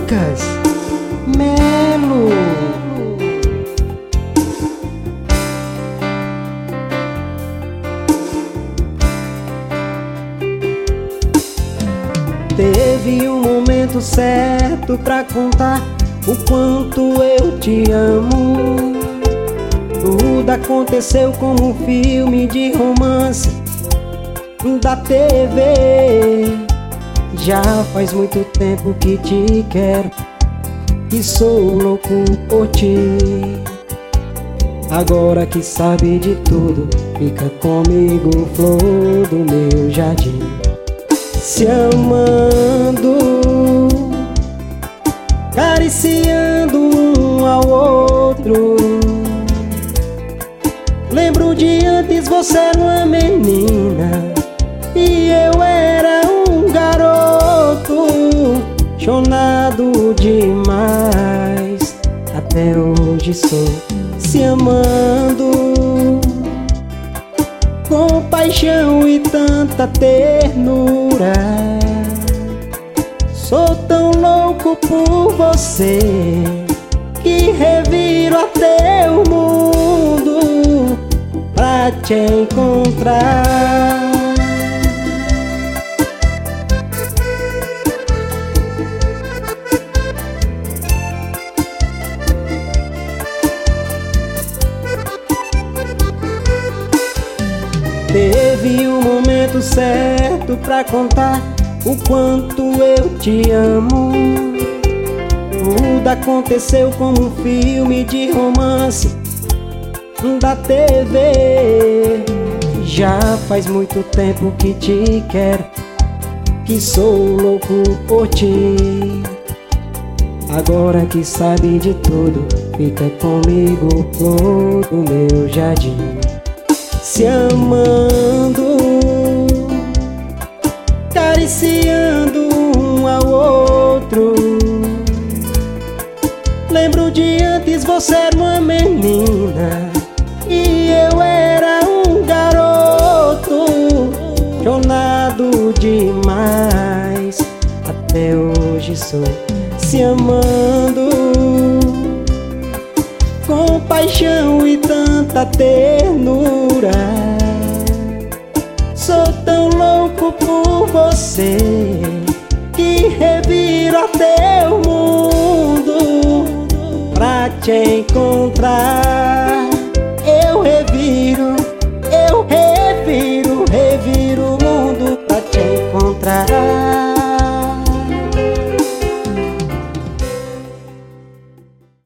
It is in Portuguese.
Lucas Melo. Teve um momento certo pra contar o quanto eu te amo. Tudo aconteceu como um filme de romance da TV. Já faz muito tempo que te quero e sou louco por ti. Agora que sabe de tudo, fica comigo, flor do meu jardim. Se amando, cariciando um ao outro. Lembro de antes, você era uma menina e eu era um garoto, chonado demais. Até hoje sou. Se amando, com paixão e tanta ternura. Sou tão louco por você que reviro até o mundo pra te encontrar. Teve um momento certo pra contar o quanto eu te amo. Tudo aconteceu como um filme de romance da TV. Já faz muito tempo que te quero, que sou louco por ti. Agora que sabe de tudo, fica comigo, flor do meu jardim. Se amando, cariciando um ao outro. Lembro de antes, você era uma menina e eu era um garoto, chonado demais. Até hoje sou. Se amando, com paixão e tanta ternura. Sou tão louco por você que reviro até o mundo pra te encontrar.